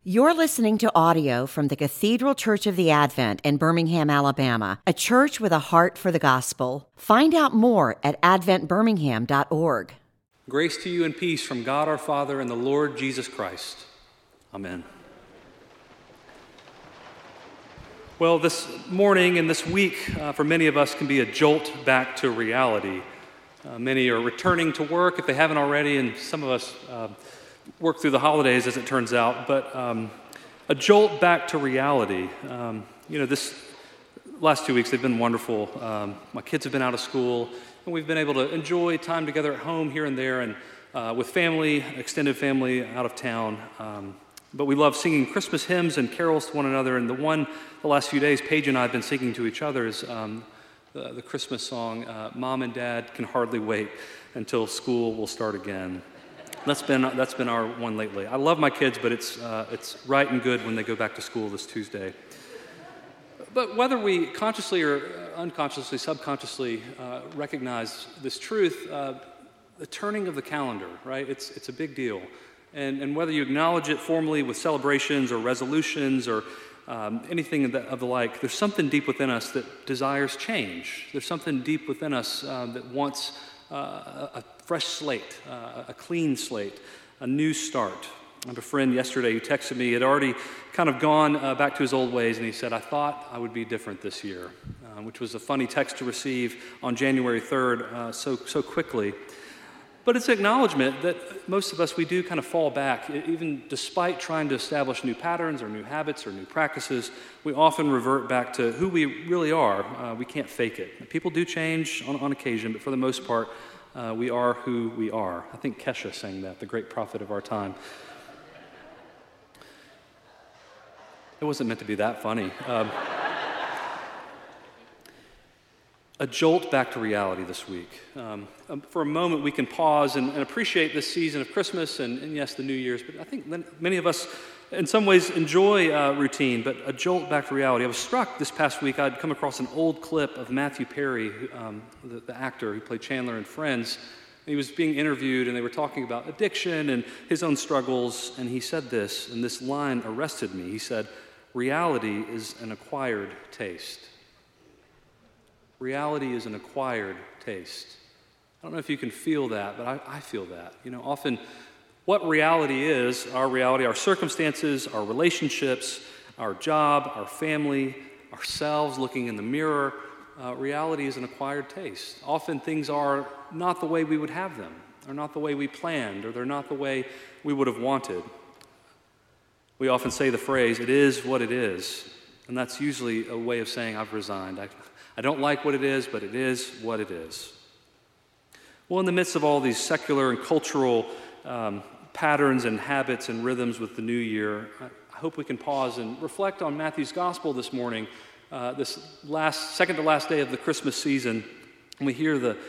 You're listening to audio from the Cathedral Church of the Advent in Birmingham, Alabama, a church with a heart for the gospel. Find out more at adventbirmingham.org. Grace to you and peace from God our Father and the Lord Jesus Christ. Amen. Well, this morning and this week for many of us can be a jolt back to reality. Many are returning to work if they haven't already, and some of us work through the holidays, as it turns out, but a jolt back to reality. This last 2 weeks, they've been wonderful. My kids have been out of school, and we've been able to enjoy time together at home here and there, and with family, extended family out of town. But we love singing Christmas hymns and carols to one another, and the last few days, Paige and I have been singing to each other is the Christmas song, Mom and Dad Can Hardly Wait Until School Will Start Again. That's been our one lately. I love my kids, but it's right and good when they go back to school this Tuesday. But whether we consciously or unconsciously, subconsciously recognize this truth, the turning of the calendar, right? It's a big deal. And whether you acknowledge it formally with celebrations or resolutions or anything of the like, there's something deep within us that desires change. There's something deep within us that wants a fresh slate, a clean slate, a new start. I have a friend yesterday who texted me. He had already kind of gone back to his old ways, and he said, I thought I would be different this year, which was a funny text to receive on January 3rd so quickly. But it's an acknowledgement that most of us, we do kind of fall back. Even despite trying to establish new patterns or new habits or new practices, we often revert back to who we really are. We can't fake it. People do change on occasion, but for the most part, we are who we are. I think Kesha sang that, the great prophet of our time. It wasn't meant to be that funny. A jolt back to reality this week. For a moment, we can pause and appreciate this season of Christmas and yes, the New Year's, but I think many of us, in some ways, enjoy routine, but a jolt back to reality. I was struck this past week, I'd come across an old clip of Matthew Perry, the actor who played Chandler in Friends. He was being interviewed, and they were talking about addiction and his own struggles, and he said this, and this line arrested me. He said, "Reality is an acquired taste." Reality is an acquired taste. I don't know if you can feel that, but I feel that. Often what reality is, our circumstances, our relationships, our job, our family, ourselves looking in the mirror, reality is an acquired taste. Often things are not the way we would have them, or not the way we planned, or they're not the way we would have wanted. We often say the phrase, "It is what it is," and that's usually a way of saying, "I've resigned. I don't like what it is, but it is what it is." Well, in the midst of all these secular and cultural patterns and habits and rhythms with the new year, I hope we can pause and reflect on Matthew's gospel this morning, this second to last day of the Christmas season. And we hear the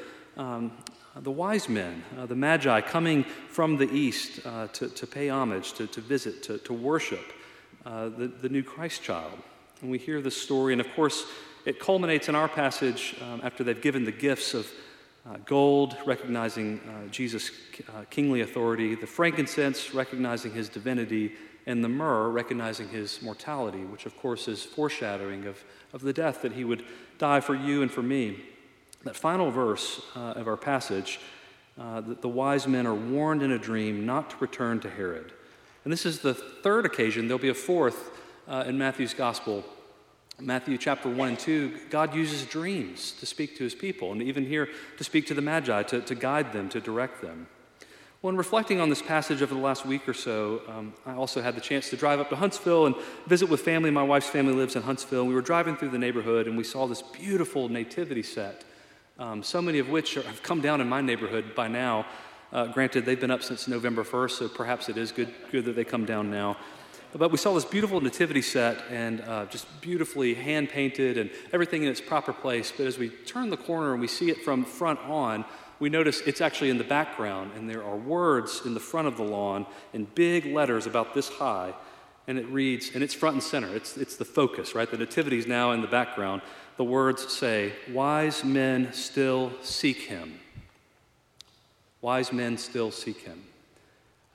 wise men, the Magi, coming from the east to pay homage, to visit, to worship the new Christ child. And we hear this story, and of course, it culminates in our passage after they've given the gifts of gold, recognizing Jesus' kingly authority, the frankincense, recognizing his divinity, and the myrrh, recognizing his mortality, which of course is foreshadowing of the death that he would die for you and for me. That final verse of our passage, the wise men are warned in a dream not to return to Herod. And this is the third occasion. There'll be a fourth in Matthew's gospel. Matthew chapter 1 and 2, God uses dreams to speak to his people, and even here to speak to the Magi, to guide them, to direct them. When reflecting on this passage over the last week or so, I also had the chance to drive up to Huntsville and visit with family. My wife's family lives in Huntsville. We were driving through the neighborhood, and we saw this beautiful nativity set, so many of which have come down in my neighborhood by now. Granted, they've been up since November 1st, so perhaps it is good that they come down now. But we saw this beautiful nativity set and just beautifully hand-painted and everything in its proper place. But as we turn the corner and we see it from front on, we notice it's actually in the background, and there are words in the front of the lawn in big letters about this high, and it reads, and it's front and center. It's the focus, right? The nativity is now in the background. The words say, "Wise men still seek him." Wise men still seek him.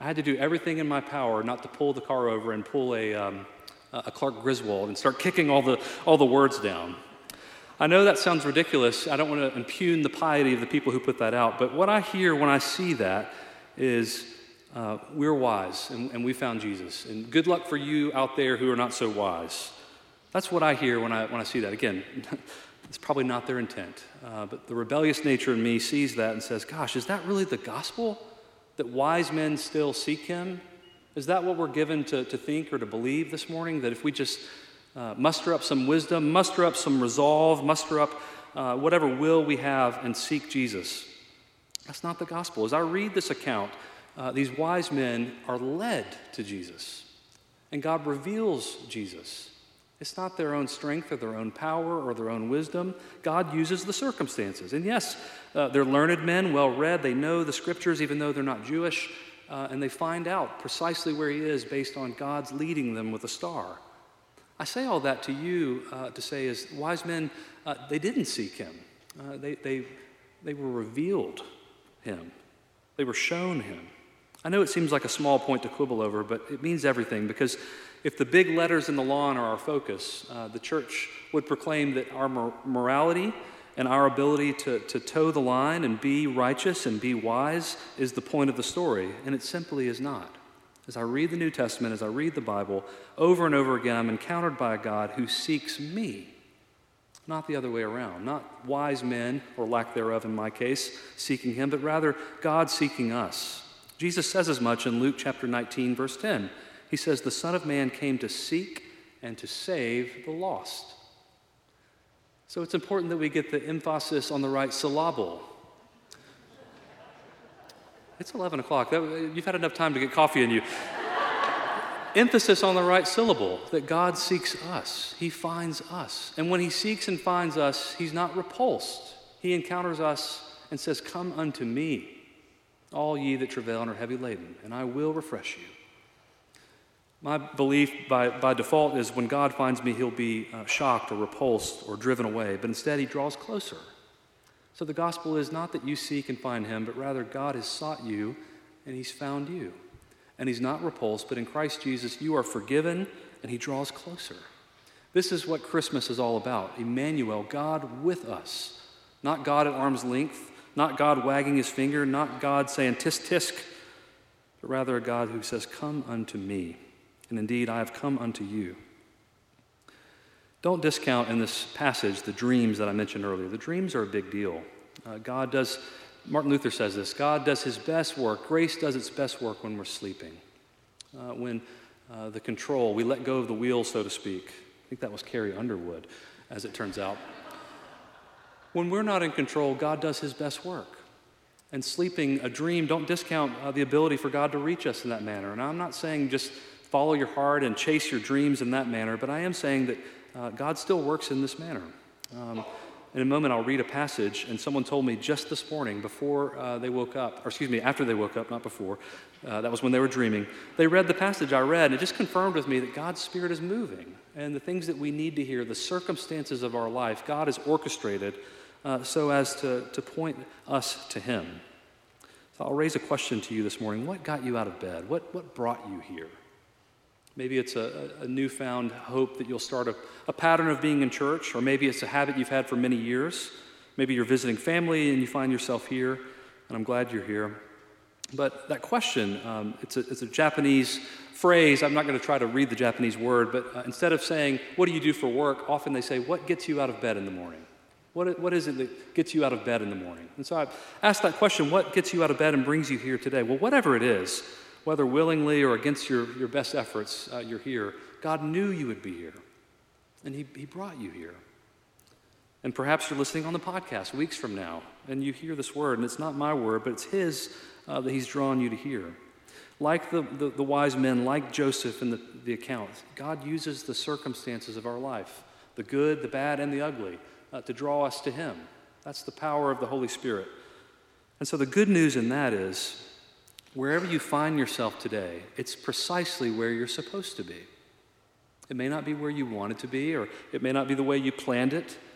I had to do everything in my power not to pull the car over and pull a Clark Griswold and start kicking all the words down. I know that sounds ridiculous. I don't want to impugn the piety of the people who put that out, but what I hear when I see that is we're wise and we found Jesus. And good luck for you out there who are not so wise. That's what I hear when I see that. Again, it's probably not their intent, but the rebellious nature in me sees that and says, gosh, is that really the gospel? That wise men still seek him? Is that what we're given to think or to believe this morning? That if we just muster up some wisdom, muster up some resolve, muster up whatever will we have and seek Jesus? That's not the gospel. As I read this account, these wise men are led to Jesus, and God reveals Jesus. It's not their own strength or their own power or their own wisdom. God uses the circumstances. And yes, they're learned men, well-read. They know the scriptures even though they're not Jewish, and they find out precisely where he is based on God's leading them with a star. I say all that to you to say is wise men, they didn't seek him. They were revealed him. They were shown him. I know it seems like a small point to quibble over, but it means everything, because if the big letters in the lawn are our focus, the church would proclaim that our morality and our ability to toe the line and be righteous and be wise is the point of the story, and it simply is not. As I read the New Testament, as I read the Bible, over and over again, I'm encountered by a God who seeks me, not the other way around. Not wise men, or lack thereof in my case, seeking him, but rather God seeking us. Jesus says as much in Luke chapter 19, verse 10. He says, the Son of Man came to seek and to save the lost. So it's important that we get the emphasis on the right syllable. It's 11 o'clock. You've had enough time to get coffee in you. Emphasis on the right syllable, that God seeks us. He finds us. And when he seeks and finds us, he's not repulsed. He encounters us and says, come unto me, all ye that travail and are heavy laden, and I will refresh you. My belief by default is when God finds me, he'll be shocked or repulsed or driven away, but instead he draws closer. So the gospel is not that you seek and find him, but rather God has sought you and he's found you. And he's not repulsed, but in Christ Jesus you are forgiven and he draws closer. This is what Christmas is all about. Emmanuel, God with us. Not God at arm's length, not God wagging his finger, not God saying tisk tisk, but rather a God who says, come unto me. And indeed, I have come unto you. Don't discount in this passage the dreams that I mentioned earlier. The dreams are a big deal. Martin Luther says this, God does his best work, grace does its best work when we're sleeping. When the control, we let go of the wheel, so to speak. I think that was Carrie Underwood, as it turns out. When we're not in control, God does his best work. And sleeping, a dream, don't discount the ability for God to reach us in that manner. And I'm not saying just follow your heart and chase your dreams in that manner, but I am saying that God still works in this manner. In a moment, I'll read a passage, and someone told me just this morning before they woke up, or excuse me, after they woke up, not before, that was when they were dreaming, they read the passage I read, and it just confirmed with me that God's Spirit is moving, and the things that we need to hear, the circumstances of our life, God has orchestrated so as to point us to him. So I'll raise a question to you this morning. What got you out of bed? What brought you here? Maybe it's a newfound hope that you'll start a pattern of being in church, or maybe it's a habit you've had for many years. Maybe you're visiting family and you find yourself here, and I'm glad you're here. But that question, it's a Japanese phrase. I'm not going to try to read the Japanese word, but instead of saying, what do you do for work, often they say, what gets you out of bed in the morning? What is it that gets you out of bed in the morning? And so I asked that question, what gets you out of bed and brings you here today? Well, whatever it is, whether willingly or against your best efforts, you're here. God knew you would be here, and he brought you here. And perhaps you're listening on the podcast weeks from now, and you hear this word, and it's not my word, but it's his that he's drawn you to hear. Like the wise men, like Joseph in the account, God uses the circumstances of our life, the good, the bad, and the ugly, to draw us to him. That's the power of the Holy Spirit. And so the good news in that is, wherever you find yourself today, it's precisely where you're supposed to be. It may not be where you want it to be, or it may not be the way you planned it,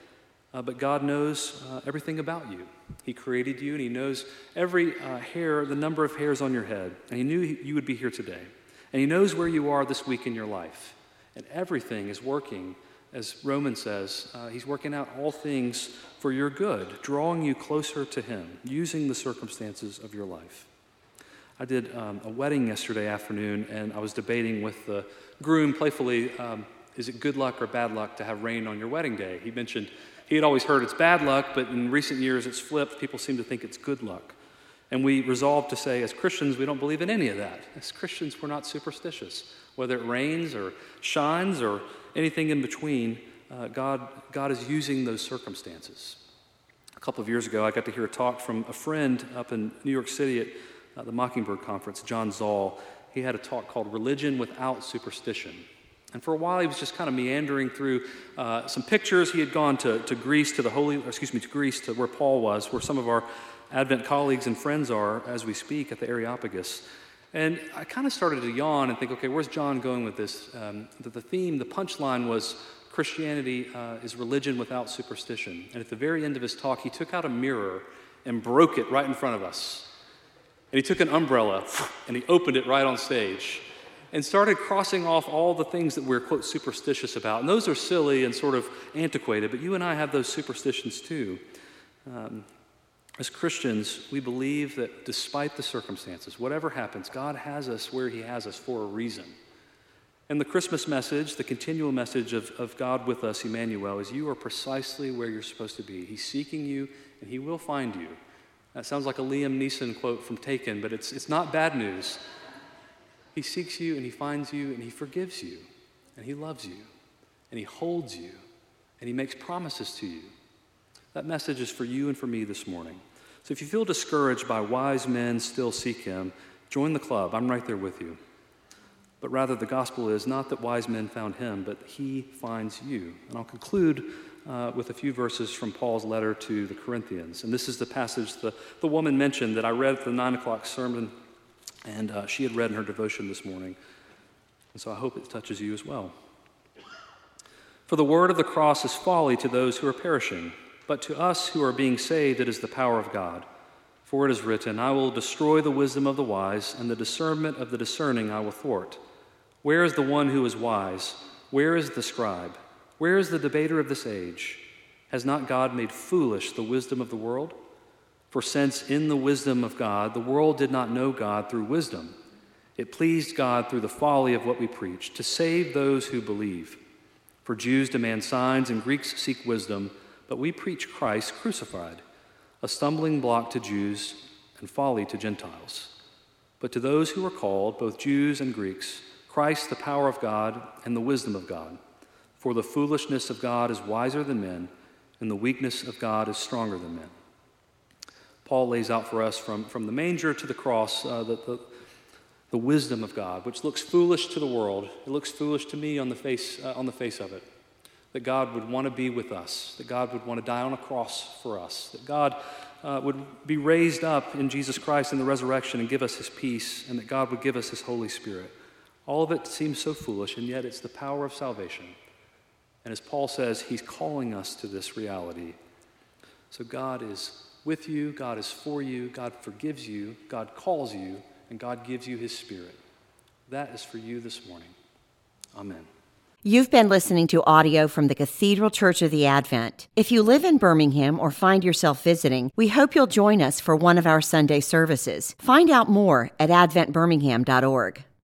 but God knows everything about you. He created you, and he knows every hair, the number of hairs on your head. And he knew you would be here today. And he knows where you are this week in your life. And everything is working, as Romans says, he's working out all things for your good, drawing you closer to him, using the circumstances of your life. I did a wedding yesterday afternoon, and I was debating with the groom playfully, is it good luck or bad luck to have rain on your wedding day? He mentioned he had always heard it's bad luck, but in recent years it's flipped. People seem to think it's good luck. And we resolved to say, as Christians, we don't believe in any of that. As Christians, we're not superstitious. Whether it rains or shines or anything in between, God is using those circumstances. A couple of years ago, I got to hear a talk from a friend up in New York City at the Mockingbird Conference, John Zoll. He had a talk called Religion Without Superstition. And for a while, he was just kind of meandering through some pictures. He had gone to Greece, to Greece, to where Paul was, where some of our Advent colleagues and friends are as we speak at the Areopagus. And I kind of started to yawn and think, okay, where's John going with this? The theme, the punchline was Christianity is religion without superstition. And at the very end of his talk, he took out a mirror and broke it right in front of us. And he took an umbrella and he opened it right on stage and started crossing off all the things that we're, quote, superstitious about. And those are silly and sort of antiquated, but you and I have those superstitions too. As Christians, we believe that despite the circumstances, whatever happens, God has us where he has us for a reason. And the Christmas message, the continual message of God with us, Emmanuel, is you are precisely where you're supposed to be. He's seeking you, and he will find you. That sounds like a Liam Neeson quote from Taken, but it's not bad news. He seeks you, and he finds you, and he forgives you, and he loves you, and he holds you, and he makes promises to you. That message is for you and for me this morning. So if you feel discouraged by wise men still seek him, join the club. I'm right there with you. But rather, the gospel is not that wise men found him, but he finds you. And I'll conclude with a few verses from Paul's letter to the Corinthians. And this is the passage the woman mentioned that I read at the 9 o'clock sermon, and she had read in her devotion this morning. And so I hope it touches you as well. For the word of the cross is folly to those who are perishing, but to us who are being saved it is the power of God. For it is written, I will destroy the wisdom of the wise, and the discernment of the discerning I will thwart. Where is the one who is wise? Where is the scribe? Where is the debater of this age? Has not God made foolish the wisdom of the world? For since in the wisdom of God, the world did not know God through wisdom, it pleased God through the folly of what we preach to save those who believe. For Jews demand signs and Greeks seek wisdom, but we preach Christ crucified, a stumbling block to Jews and folly to Gentiles. But to those who are called, both Jews and Greeks, Christ the power of God and the wisdom of God. For the foolishness of God is wiser than men, and the weakness of God is stronger than men. Paul lays out for us from the manger to the cross the wisdom of God, which looks foolish to the world. It looks foolish to me on the face of it. That God would want to be with us, that God would want to die on a cross for us, that God would be raised up in Jesus Christ in the resurrection and give us his peace, and that God would give us his Holy Spirit. All of it seems so foolish, and yet it's the power of salvation. And as Paul says, he's calling us to this reality. So God is with you, God is for you, God forgives you, God calls you, and God gives you his Spirit. That is for you this morning. Amen. You've been listening to audio from the Cathedral Church of the Advent. If you live in Birmingham or find yourself visiting, we hope you'll join us for one of our Sunday services. Find out more at adventbirmingham.org.